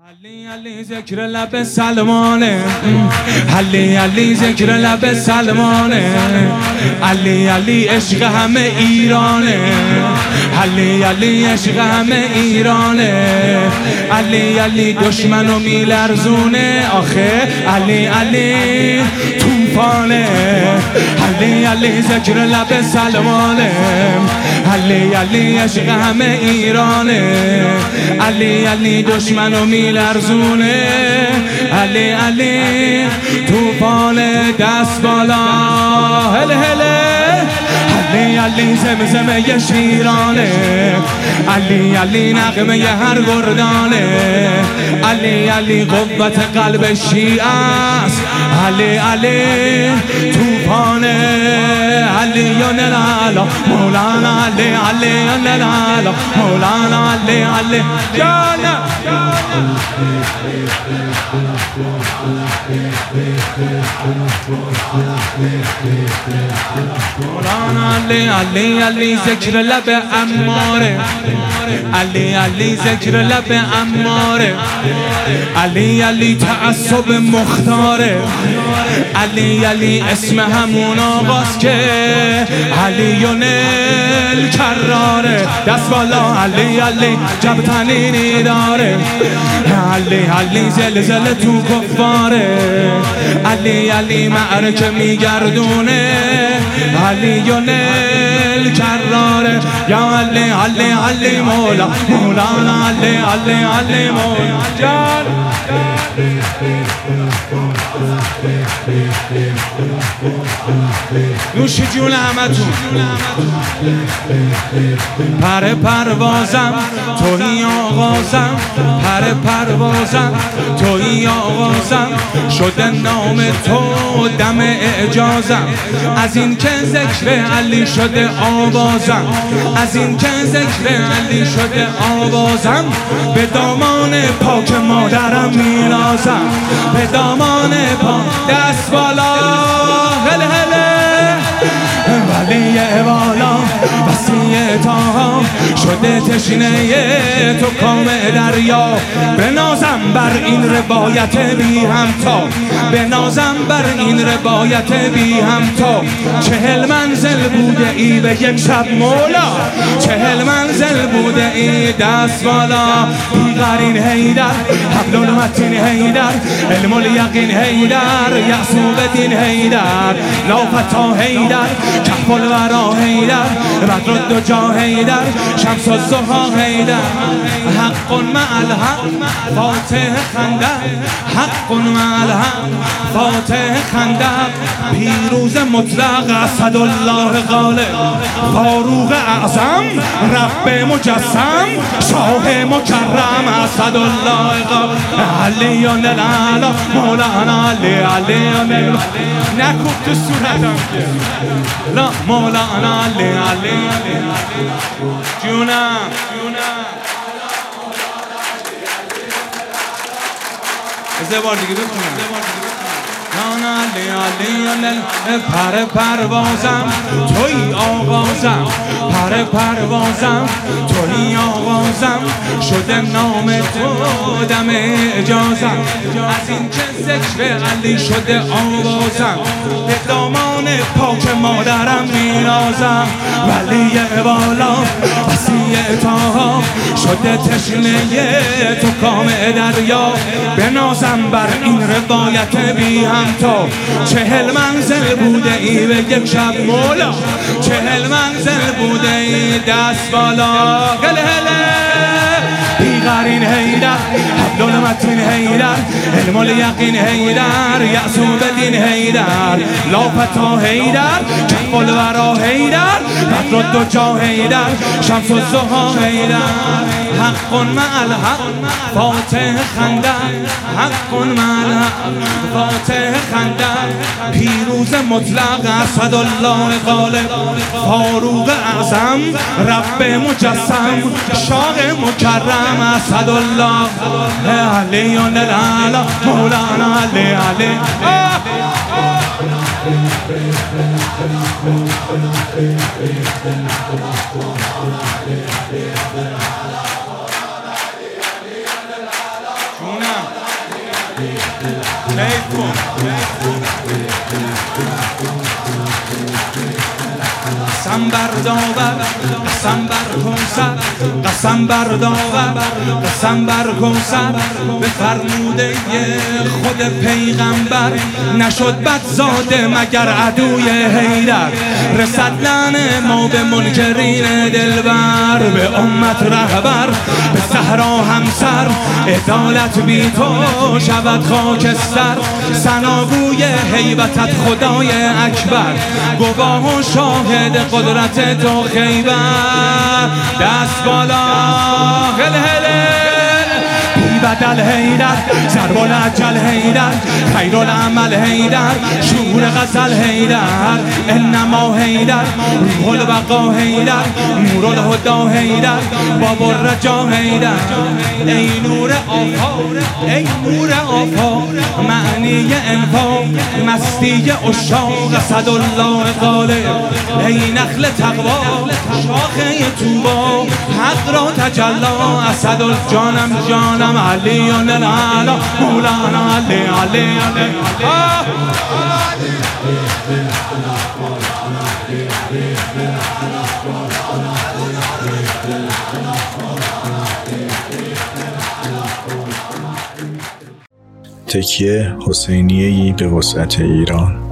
علی علی ذکر لب سلمانه، علی علی ذکر لب سلمانه، علی علی عشق همه ایرانه، علی علی عشق همه ایرانه، علی علی دشمنو میلرزونه آخه، علی علی طوفانه، علی علی ذکر لب سلمانه، علی علی عشق همه ایرانه، علی علی دشمنو میلرزونه، علی علی طوفان دست بالا، هله هله، علی علی زمزمه شیرانه، علی علی نغمه هر گردانه، علی علی قوت قلب شیعه است، علی علی طوفان علی نلالا مولانا، علی علی نلالا مولانا، علی علی جانا مولانا، علی علی علی ذکر لب عماره، علی علی ذکر لب عماره، علی علی تعصب مختاره، علی علی اسم همون آقاست که علی نل کراره، دست بالا، علی علی جب تنینی داره، علی علی زلزله تو کفاره، علی علی معرکه میگردونه، علی نل کراره، یا علی علی علی مولا مولانا، علی علی علی مولا جان نوش جون همتون. پر پروازم توی آغازم، پر پروازم توی آغازم، شده نام تو دم اعجازم، از این که ذکر علی شده آوازم، از این که ذکر علی شده آوازم، به دامان پاک مادرم میلازم، به دامان پاک دست بالا، هله هله، ولی بالا وسیع تاها شده تشنه تو کام دریا، بنازم بر این روایت بی همتا، بنازم بر این روایت بی همتا، 40 منزل بوده ای به یک شب مولا، 40 منزل بوده ای دست بالا، بیقرین حیدر حبل المتین حیدر، علم الیقین حیدر، یعصوب دین حیدر، لافتا حیدر، کهف الورا حیدر، بدر الدجا حیدر، شمس الضحی حیدر، حق مع الحق فاتح خندق، حق مع الحق فاتح خندق، پیروز مطلق اسدالله غالب، فاروق اعظم رب مجسم، شاه مکرم اسدالله غالب، علی نلالا مولانا، علی علی نلالا نکوب تو صورتم لا مولانا، علی علی جونم از بار دیگه بخونم، علی علی پر پروازم توی آغازم، پر پروازم توی آغازم، شده نام تو دم اجازم، از این که ذکر علی شده آوازم، به دامان پاک مادرم میرازم، ولی بالا وسیع تاها شده تشنه تو کام دریا، بنازم بر این روایت بی همتا، 40 منزل بوده ای به یک شب مولا، 40 منزل بوده ای دست بالا، گله هله، بیقرین حیدر حبل المتین حیدر، علم الیقین حیدر، یعصوب دین حیدر، لافتا حیدر، کهف الورا حیدر، بدر الدجا حیدر، شمس الضحی حیدر، حق مع الحق فاتح خندق، حق مع الحق فاتح خندق، پیروز مطلق اسدالله غالب، فاروق اعظم رب مجسم، شاه مکرم اسدالله، علی نلالا مولانا، علی علی جونم قسم بر داور، قسم بر کوثر، قسم بر داور، قسم بر کوثر، به فرموده خود پیغمبر نشد بدزاده مگر عدوی حیدر. رسد لعنه ما به منکرین دلبر، به امت رهبر به صحرا همسر. عدالت بی تو شود خاکستر، ثناگوی هیبتت خدای اکبر، گواه و شاهد قدرت تو خیبر. دست بالا هل هل بی بدل حیدر، ضرب العجل حیدر، خیر العمل حیدر، شور غزل حیدر، انما حیدر، روح البقا حیدر، نور الهدا حیدر، باب الرجا حیدر. ای نور آفاق، ای نور آفاق، معنی انفاق، مستی عشاق، اسدالله غالب. ای نخل تقوا، شاخه طوبا، حق را تجلا، اسدالجانم جانم علی العلا، مولانا علی علی علی. تکیه حسینیه‌ای به وسعت ایران.